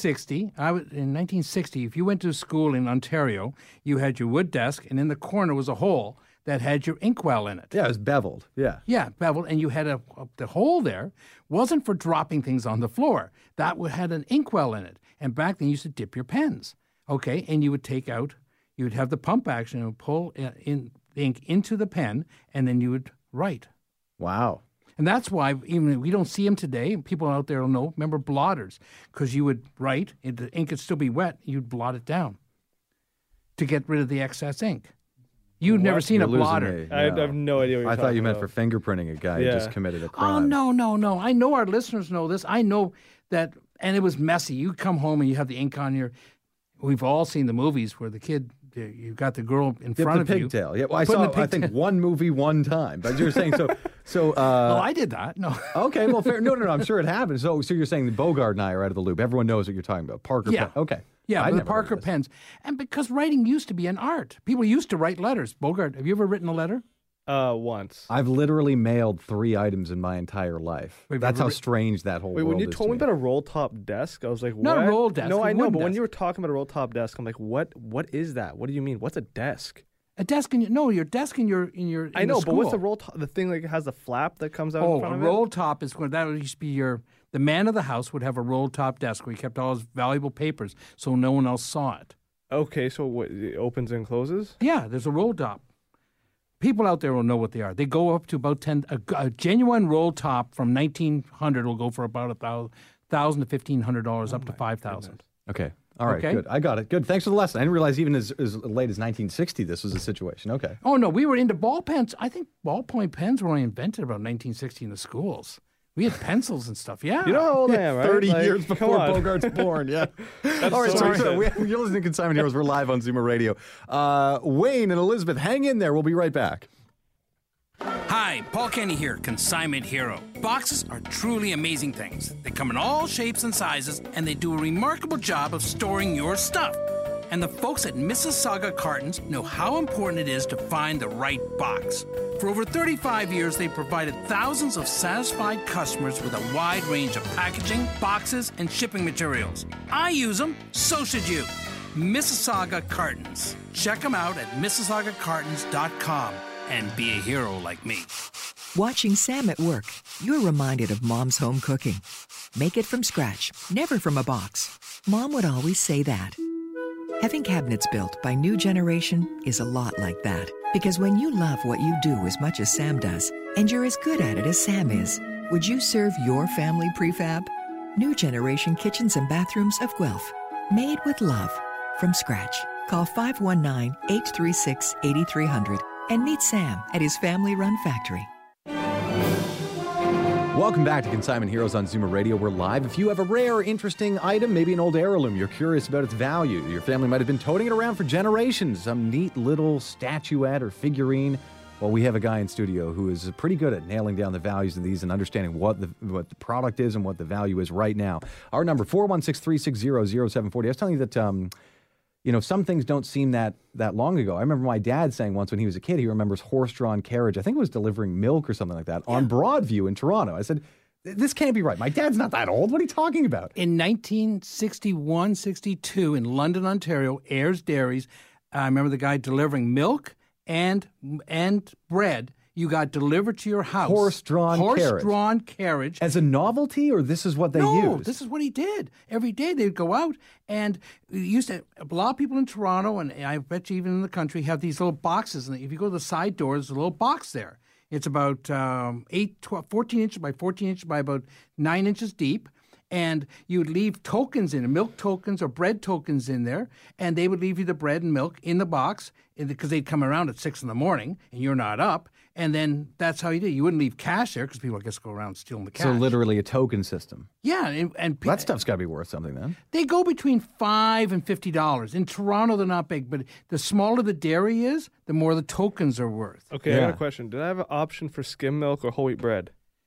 1960, if you went to school in Ontario, you had your wood desk, and in the corner was a hole that had your inkwell in it. Yeah, it was beveled. Yeah. Yeah, beveled, and you had the hole there wasn't for dropping things on the floor. That had an inkwell in it, and back then you used to dip your pens. Okay, and you would have the pump action and pull in the ink into the pen, and then you would write. Wow. And that's why even we don't see them today. People out there will know. Remember blotters, because you would write, and the ink would still be wet. You'd blot it down to get rid of the excess ink. You've never seen a blotter. I have no idea what you're talking about. I thought you meant for fingerprinting a guy who just committed a crime. Oh, no. I know our listeners know this. I know that, and it was messy. You come home and you have the ink on your... We've all seen the movies where the kid... You got the girl in front of you. The pigtail. Yeah, well, I saw, I think, one movie one time. But you were saying, so I did that. No. Okay, well, fair. No, I'm sure it happened. So you're saying that Bogart and I are out of the loop. Everyone knows what you're talking about. Parker pen. Okay. Yeah, the Parker pens. And because writing used to be an art. People used to write letters. Bogart, have you ever written a letter? Once. I've literally mailed 3 items in my entire life. That's how strange that whole world is. When you told me about a roll-top desk, I was like, what? Not a roll desk. No, I know, but when you were talking about a roll-top desk, I'm like, what is that? What do you mean? What's a desk? A desk your desk in your I know, the but what's the roll top? The thing that has the flap that comes out in front of it? A roll top is when that used to be the man of the house would have a roll top desk where he kept all his valuable papers so no one else saw it. Okay, so what, it opens and closes? Yeah, there's a roll top. People out there will know what they are. They go up to about 10. A genuine roll top from 1900 will go for about $1,000 to $1,500, up to $5,000. Okay. All right, good. I got it. Good. Thanks for the lesson. I didn't realize even as late as 1960 this was a situation. Okay. Oh, no, we were into ball pens. I think ballpoint pens were only invented about 1960 in the schools. We had pencils and stuff, yeah. You know how old I am, right? 30 years before Bogart's born, yeah. All right, so you're listening to Consignment Heroes. We're live on Zoomer Radio. Wayne and Elizabeth, hang in there. We'll be right back. Hi, Paul Kenny here, Consignment Hero. Boxes are truly amazing things. They come in all shapes and sizes, and they do a remarkable job of storing your stuff. And the folks at Mississauga Cartons know how important it is to find the right box. For over 35 years, they've provided thousands of satisfied customers with a wide range of packaging, boxes, and shipping materials. I use them, so should you. Mississauga Cartons. Check them out at MississaugaCartons.com and be a hero like me. Watching Sam at work, you're reminded of Mom's home cooking. Make it from scratch, never from a box. Mom would always say that. Having cabinets built by New Generation is a lot like that. Because when you love what you do as much as Sam does, and you're as good at it as Sam is, would you serve your family prefab? New Generation kitchens and bathrooms of Guelph. Made with love. From scratch. Call 519-836-8300 and meet Sam at his family-run factory. Welcome back to Consignment Heroes on Zoomer Radio. We're live. If you have a rare or interesting item, maybe an old heirloom, you're curious about its value, your family might have been toting it around for generations, some neat little statuette or figurine, well, we have a guy in studio who is pretty good at nailing down the values of these and understanding what the product is and what the value is right now. Our number, 416-360-0740. I was telling you that some things don't seem that long ago. I remember my dad saying once when he was a kid, he remembers horse-drawn carriage. I think it was delivering milk or something like that on Broadview in Toronto. I said, this can't be right. My dad's not that old. What are you talking about? In 1961-62 in London, Ontario, Ayers Dairies, I remember the guy delivering milk and bread. You got delivered to your house. Horse-drawn carriage. As a novelty, or this is what they used? No, this is what he did. Every day they'd go out, and a lot of people in Toronto, and I bet you even in the country, have these little boxes. And if you go to the side door, there's a little box there. It's about 14 inches by 14 inches by about 9 inches deep. And you would leave tokens in, milk tokens or bread tokens in there, and they would leave you the bread and milk in the box because they'd come around at 6 a.m. and you're not up. And then that's how you did it. You wouldn't leave cash there because people, I guess, go around stealing the cash. So literally a token system. Yeah. And that stuff's got to be worth something then. They go between $5 and $50. In Toronto, they're not big, but the smaller the dairy is, the more the tokens are worth. Okay, I got a question. Did I have an option for skim milk or whole wheat bread?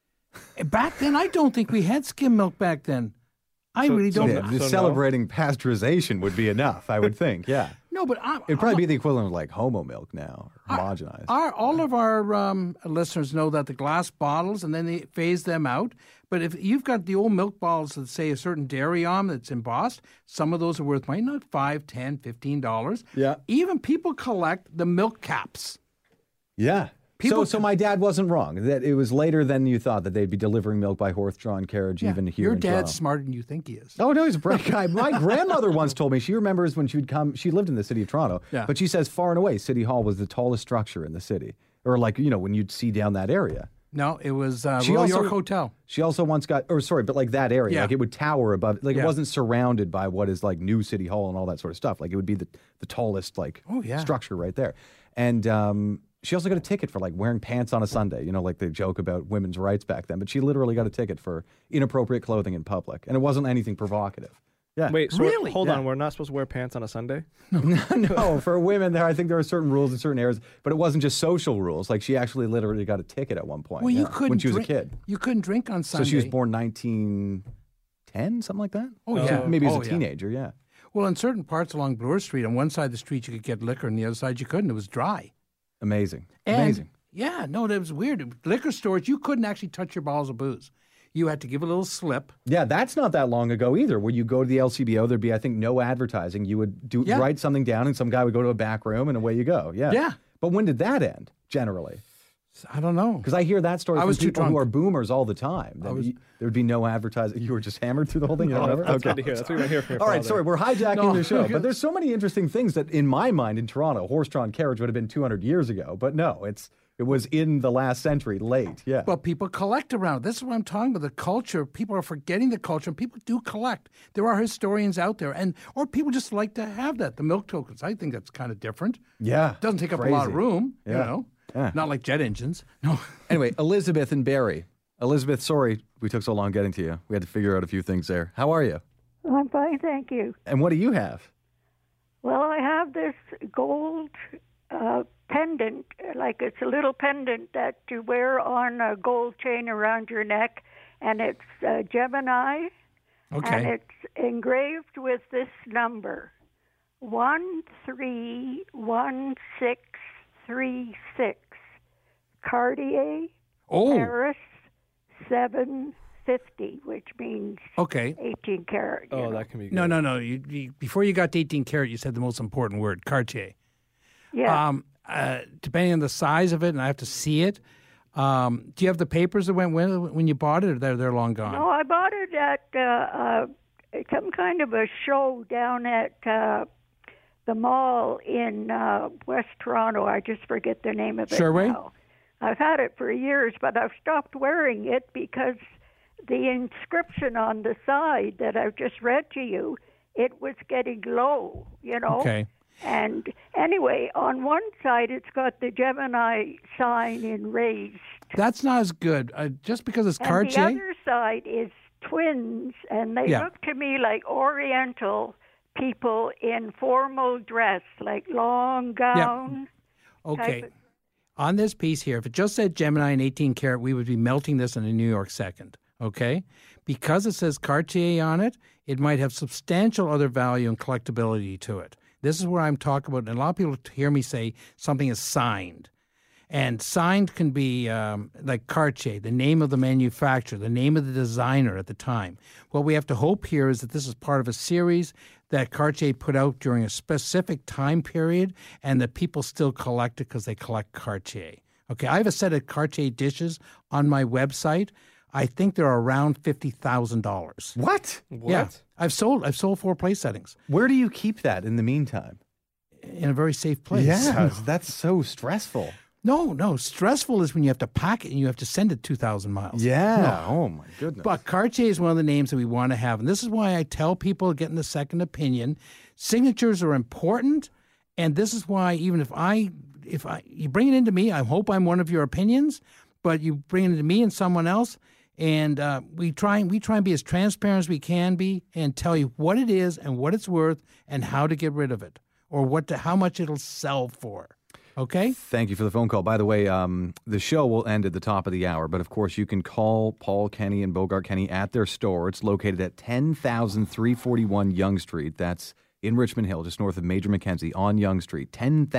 Back then, I don't think we had skim milk back then. I really don't. Celebrating pasteurization would be enough, I would think. Yeah. No, but it'd probably be the equivalent of like homo milk now, or homogenized. All of our listeners know that the glass bottles, and then they phase them out. But if you've got the old milk bottles that say a certain dairy on that's embossed, some of those are worth might not $5, $10, $15. Yeah. Even people collect the milk caps. Yeah. So my dad wasn't wrong, that it was later than you thought that they'd be delivering milk by horse-drawn carriage even here in Toronto. Your dad's smarter than you think he is. Oh, no, he's a bright guy. My grandmother once told me, she remembers when she would come, she lived in the city of Toronto, but she says far and away, City Hall was the tallest structure in the city. Or when you'd see down that area. No, it was Royal York Hotel. She also once but that area, like it would tower above, it wasn't surrounded by what is like new City Hall and all that sort of stuff. Like it would be the tallest structure right there. And she also got a ticket for like wearing pants on a Sunday, like the joke about women's rights back then. But she literally got a ticket for inappropriate clothing in public. And it wasn't anything provocative. Yeah. Wait, so really? Hold on, we're not supposed to wear pants on a Sunday? No, for women, I think there are certain rules in certain areas, but it wasn't just social rules. Like she actually literally got a ticket at one point when she was a kid. You couldn't drink on Sunday. So she was born 1910, something like that? Oh, yeah. So maybe as a teenager, yeah. Well, in certain parts along Bloor Street, on one side of the street you could get liquor, and the other side you couldn't. It was dry. Amazing. Yeah, no, that was weird. Liquor stores, you couldn't actually touch your bottles of booze. You had to give a little slip. Yeah, that's not that long ago either. Where you go to the LCBO, there'd be, I think, no advertising. You would write something down, and some guy would go to a back room, and away you go. Yeah. Yeah. But when did that end, generally? I don't know. Because I hear that story from people who are boomers all the time. There would be no advertising. You were just hammered through the whole thing? That's good to hear. That's what we hear from your All right, sorry, we're hijacking the show. But there's so many interesting things that, in my mind, in Toronto, horse-drawn carriage would have been 200 years ago. But no, it was in the last century, late, yeah. Well, people collect around it. This is what I'm talking about, the culture. People are forgetting the culture, and people do collect. There are historians out there, or people just like to have that, the milk tokens. I think that's kind of different. Yeah. It doesn't take up a lot of room, Yeah. Not like jet engines. No. Anyway, Elizabeth and Barrie. Elizabeth, sorry we took so long getting to you. We had to figure out a few things there. How are you? I'm fine, thank you. And what do you have? Well, I have this gold pendant, like it's a little pendant that you wear on a gold chain around your neck, and it's Gemini. Okay. And it's engraved with this number, 131636, Cartier, Paris, 750, which means 18 karat. Oh, that can be good. No. You, before you got to 18 karat, you said the most important word, Cartier. Yeah. Depending on the size of it, and I have to see it. Do you have the papers that went with it when you bought it, or they're long gone? No, I bought it at some kind of a show down at the mall in West Toronto. I just forget the name of it now. I've had it for years, but I've stopped wearing it because the inscription on the side that I've just read to you, it was getting low, Okay. And anyway, on one side it's got the Gemini sign in raised. That's not as good. Just because it's Cartier. And the other side is twins, and they look to me like Oriental people in formal dress, like long gown. Okay. On this piece here, if it just said Gemini and 18 karat, we would be melting this in a New York second. Okay? Because it says Cartier on it, it might have substantial other value and collectability to it. This is where I'm talking about, and a lot of people hear me say something is signed. And signed can be like Cartier, the name of the manufacturer, the name of the designer at the time. What we have to hope here is that this is part of a series that Cartier put out during a specific time period and that people still collect it because they collect Cartier. Okay, I have a set of Cartier dishes on my website. I think they're around $50,000. What? Yeah, I've sold 4 place settings. Where do you keep that in the meantime? In a very safe place. Yeah, that's so stressful. No. Stressful is when you have to pack it and you have to send it 2,000 miles. Yeah. No. Oh, my goodness. But Cartier is one of the names that we want to have. And this is why I tell people getting the second opinion, signatures are important. And this is why even if you bring it into me, I hope I'm one of your opinions, but you bring it into me and someone else, and we try and be as transparent as we can be and tell you what it is and what it's worth and how to get rid of it or how much it'll sell for. Okay. Thank you for the phone call. By the way, the show will end at the top of the hour, but of course you can call Paul Kenny and Bogart Kenny at their store. It's located at 10,341 Yonge Street. That's in Richmond Hill, just north of Major Mackenzie on Yonge Street,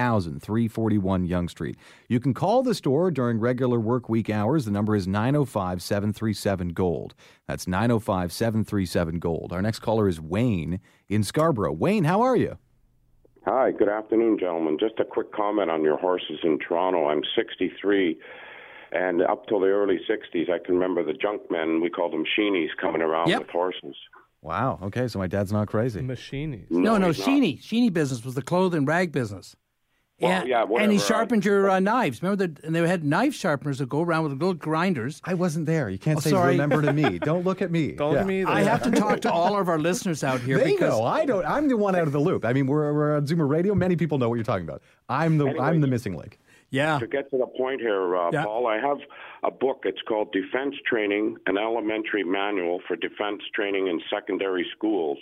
10,341 Yonge Street. You can call the store during regular work week hours. The number is 905-737-GOLD. That's 905-737-GOLD. Our next caller is Wayne in Scarborough. Wayne, how are you? Hi, good afternoon, gentlemen. Just a quick comment on your horses in Toronto. I'm 63, and up till the early 60s, I can remember the junk men, we called them sheenies, coming around with horses. Wow, okay, so my dad's not crazy. Machinies. No, Sheenie. Sheenie business was the clothing rag business. Well, whatever. And he sharpened your knives. Remember and they had knife sharpeners that go around with little grinders. I wasn't there. You can't say remember to me. Don't look at me. Don't look at me either. I have to talk to all of our listeners out here. They know. I don't. I'm the one out of the loop. I mean, we're on Zoomer Radio. Many people know what you're talking about. I'm the missing link. Yeah. To get to the point here, Paul, I have a book. It's called Defense Training, an Elementary Manual for Defense Training in Secondary Schools,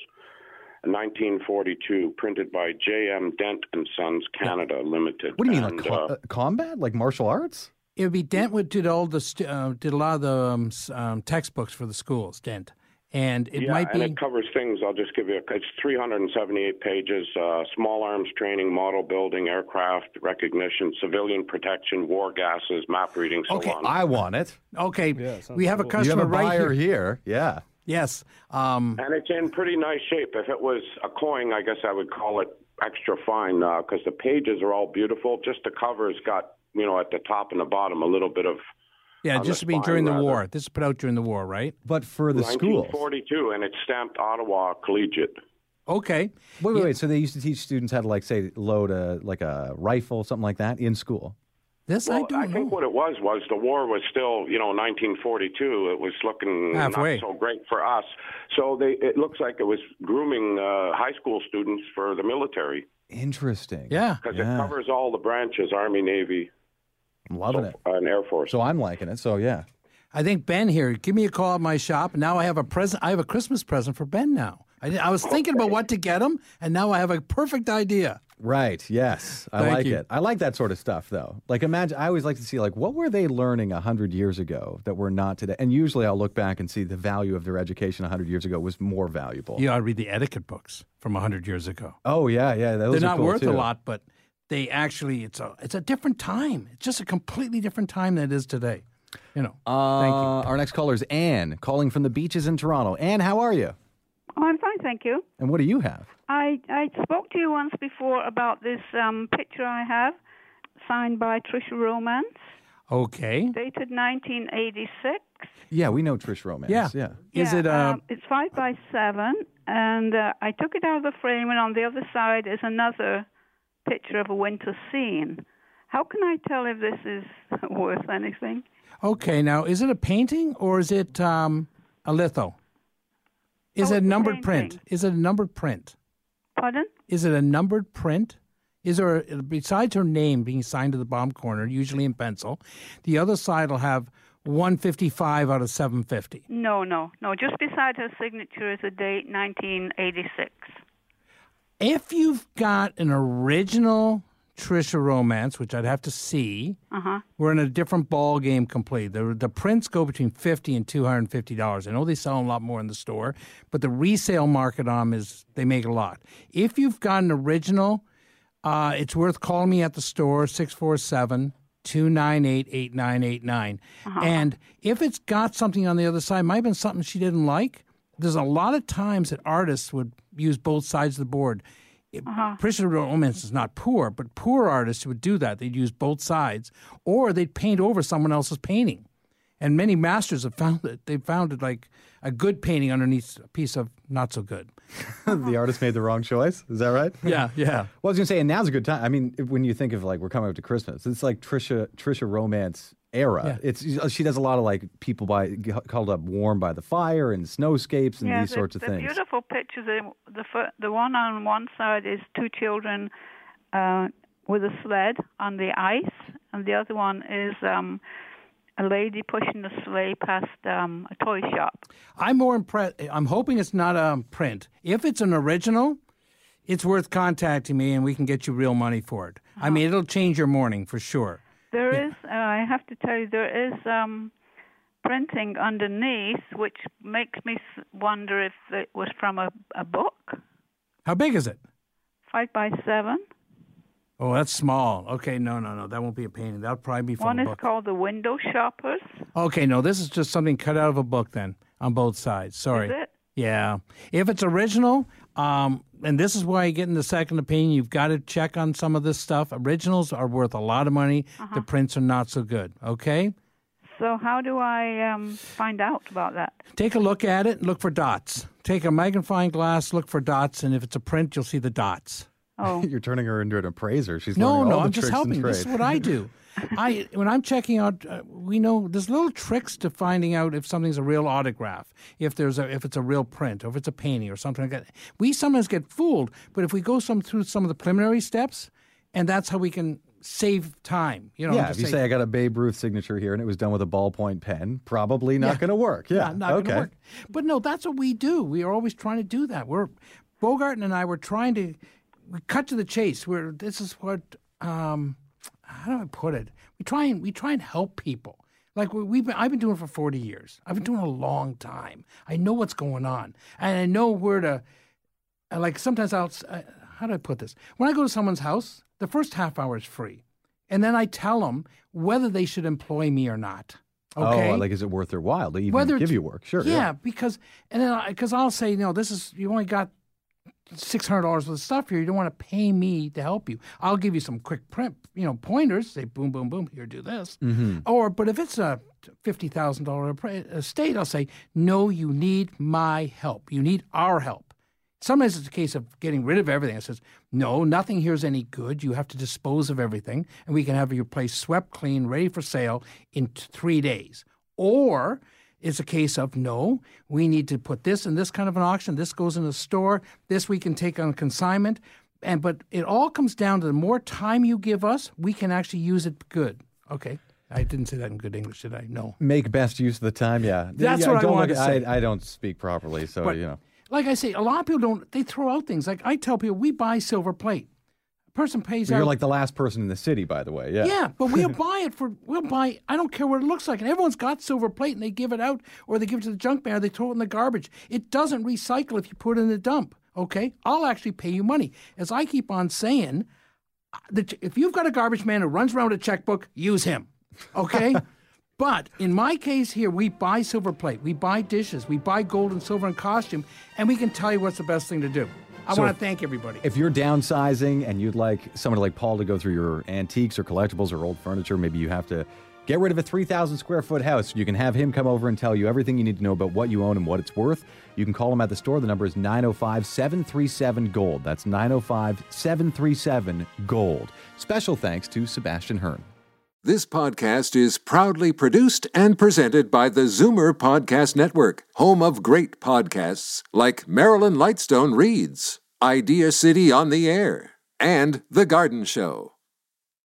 1942, printed by J.M. Dent and Sons, Canada Limited. What do you mean, like combat, like martial arts? It would be Dent did a lot of the textbooks for the schools. Dent, and it might be. And it covers things. I'll just give you. It's 378 pages. Small arms training, model building, aircraft recognition, civilian protection, war gases, map reading, so on. I want it. Okay, we have a customer you have a buyer here. Yeah. Yes. And it's in pretty nice shape. If it was a coin, I guess I would call it extra fine because the pages are all beautiful. Just the cover's got, at the top and the bottom, a little bit of... Yeah, just being during the war. This is put out during the war, right? But for the schools. 1942, and it's stamped Ottawa Collegiate. Okay. Wait. So they used to teach students how to, load a rifle, something like that, in school? I think what it was the war was still, 1942. It was looking halfway. Not so great for us. So it looks like it was grooming high school students for the military. Interesting. Yeah. Because it covers all the branches, Army, Navy. I'm loving it. And Air Force. So I'm liking it. So, yeah. I think Ben here, give me a call at my shop. Now I have a present. I have a Christmas present for Ben now. I was thinking about what to get him, and now I have a perfect idea. Right. Yes. I like it. I like that sort of stuff, though. Imagine, I always like to see, what were they learning 100 years ago that we're not today? And usually I'll look back and see the value of their education 100 years ago was more valuable. You ought to read the etiquette books from 100 years ago. Oh, yeah. Those They're are not cool worth too. a lot, but they actually, it's a different time. It's just a completely different time than it is today. Thank you. Our next caller is Anne, calling from the beaches in Toronto. Anne, how are you? Oh, I'm fine, thank you. And what do you have? I spoke to you once before about this picture I have, signed by Trish Romance. Okay. Dated 1986. Yeah, we know Trish Romance. Yeah. Is it? It's 5x7, and I took it out of the frame, and on the other side is another picture of a winter scene. How can I tell if this is worth anything? Okay, now is it a painting or is it a litho? Is it a numbered print? Is it a numbered print? Pardon? Is it a numbered print? Is there, besides her name being signed to the bottom corner, usually in pencil, the other side will have 155 out of 750? No. Just beside her signature is a date, 1986. If you've got an original Trisha Romance, which I'd have to see, we're in a different ball game completely. The prints go between $50 and $250. I know they sell a lot more in the store, but the resale market on them they make a lot. If you've got an original, it's worth calling me at the store, 647-298-8989. And if it's got something on the other side, might have been something she didn't like. There's a lot of times that artists would use both sides of the board. Trisha Romance is not poor, but poor artists would do that. They'd use both sides, or they'd paint over someone else's painting. And many masters have found it. They found it like a good painting underneath a piece of not so good. The artist made the wrong choice. Is that right? Yeah. Well, I was going to say, and now's a good time. I mean, when you think of like we're coming up to Christmas, it's like Trisha Romance era. Yeah. She does a lot of like people called up warm by the fire and snowscapes and these sorts of things. The beautiful pictures. The one on one side is two children with a sled on the ice, and the other one is a lady pushing a sleigh past a toy shop. I'm more impressed. I'm hoping it's not a print. If it's an original, it's worth contacting me and we can get you real money for it. I mean, it'll change your morning for sure. There is, I have to tell you, there is printing underneath, which makes me wonder if it was from a book. How big is it? 5x7. Oh, that's small. Okay, no. That won't be a painting. That'll probably be from a book. One is called The Window Shoppers. Okay, no, this is just something cut out of a book then, on both sides. Sorry. Is it? Yeah. If it's original, and this is why you get in the second opinion, you've got to check on some of this stuff. Originals are worth a lot of money. The prints are not so good, okay? So how do I find out about that? Take a look at it and look for dots. Take a magnifying glass, look for dots, and if it's a print, you'll see the dots. Oh. You're turning her into an appraiser. She's no, learning all the I'm tricks just helping. This is what I do. When I'm checking out, we know there's little tricks to finding out if something's a real autograph, if it's a real print, or if it's a painting or something like that. We sometimes get fooled, but if we go through some of the preliminary steps, and that's how we can save time. If you say I got a Babe Ruth signature here and it was done with a ballpoint pen, probably not going to work. Yeah, not going to work. But no, that's what we do. We are always trying to do that. Bogart and I were trying to. We cut to the chase. This is what how do I put it? We try and help people. Like I've been doing it for 40 years. I've been doing it a long time. I know what's going on, and I know where to. Like sometimes how do I put this? When I go to someone's house, the first half hour is free, and then I tell them whether they should employ me or not. Okay? Oh, like is it worth their while? They even give you work, sure. Yeah, because I'll say you only got $600 worth of stuff here. You don't want to pay me to help you. I'll give you some quick pointers. Say boom, boom, boom. Here, do this. But if it's a $50,000 estate, I'll say no. You need my help. You need our help. Sometimes it's a case of getting rid of everything. It says no, nothing here is any good. You have to dispose of everything, and we can have your place swept clean, ready for sale in 3 days. Or it's a case of, no, we need to put this in this kind of an auction. This goes in a store. This we can take on consignment. But it all comes down to the more time you give us, we can actually use it good. Okay. I didn't say that in good English, did I? No. Make best use of the time, yeah. That's what I wanted to say. I don't speak properly, so, Like I say, a lot of people they throw out things. Like I tell people, we buy silver plate. Person pays out. You're like the last person in the city, by the way. Yeah. Yeah, but we'll buy it. I don't care what it looks like. And everyone's got silver plate and they give it out or they give it to the junk man or they throw it in the garbage. It doesn't recycle if you put it in the dump. Okay? I'll actually pay you money. As I keep on saying, if you've got a garbage man who runs around with a checkbook, use him. Okay? But in my case here, we buy silver plate. We buy dishes. We buy gold and silver and costume. And we can tell you what's the best thing to do. I want to thank everybody. If you're downsizing and you'd like somebody like Paul to go through your antiques or collectibles or old furniture, maybe you have to get rid of a 3,000 square foot house. You can have him come over and tell you everything you need to know about what you own and what it's worth. You can call him at the store. The number is 905-737-GOLD. That's 905-737-GOLD. Special thanks to Sebastian Hearn. This podcast is proudly produced and presented by the Zoomer Podcast Network, home of great podcasts like Marilyn Lightstone Reads, Idea City on the Air, and The Garden Show.